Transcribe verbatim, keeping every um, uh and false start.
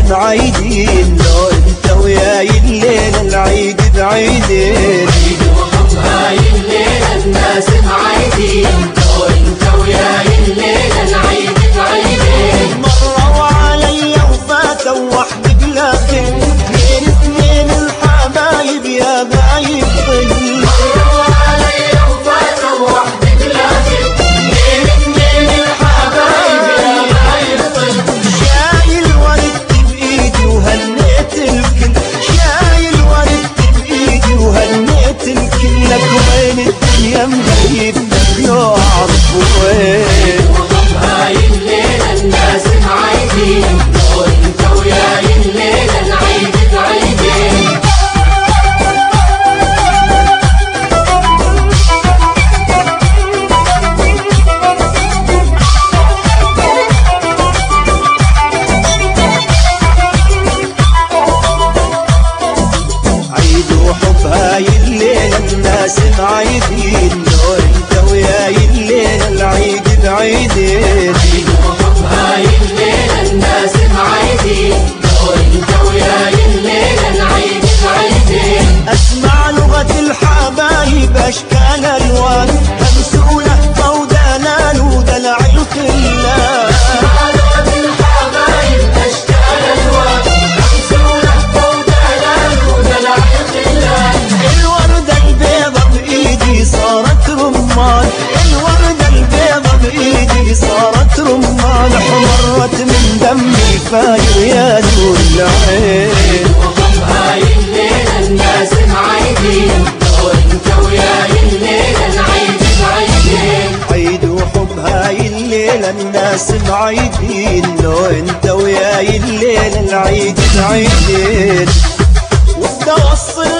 معيدين، لو انت وياي الليلة العيد بعيدين. عيد وحب هاي الليلة الناس معيدين، لو انت وياي الليلة العيد بعيدين. مروا علي وفاتوا وحدي بلا خل، من اثنين الحبايب يا بايب ظل. مروا علي وفاتوا وحدي بلا خل، من اثنين الحبايب يا بايب ظل. شايل ورد بايدي وهنيت الكل، شايل ورد بايدي وهنيت الكل. لك وين الدنيا مغيبتك لو اعرف وين. وحب هاي الليلة الناس معيدين، لو انت وياي الليلة العيد بعيدين. عيد وحب هاي الليلة الناس معيدين، لو انت وياي الليلة العيد بعيدين. عيد وحب هاي الليلة الناس معيدين، لو انت وياي الليلة العيد بعيدين. اسمع لغة الحبايب اشكال الوان، همس ولهفة ودلال ودلع الخلان. اسمع لغة الحبايب اشكال الوان، همس ولهفة ودلال ودلع الخلان. الوردة البيضة بايدي صارت رمان، الوردة البيضة بايدي صارت رمان. حمرت من دمي فاير يا نور العين. وحب هاي الليلة الناس معيدين، لو انت وياي الليلة العيد بعيدين. عيد وحب هاي الليلة الناس معيدين، لو انت وياي الليلة العيد بعيدين. وبدي اوصل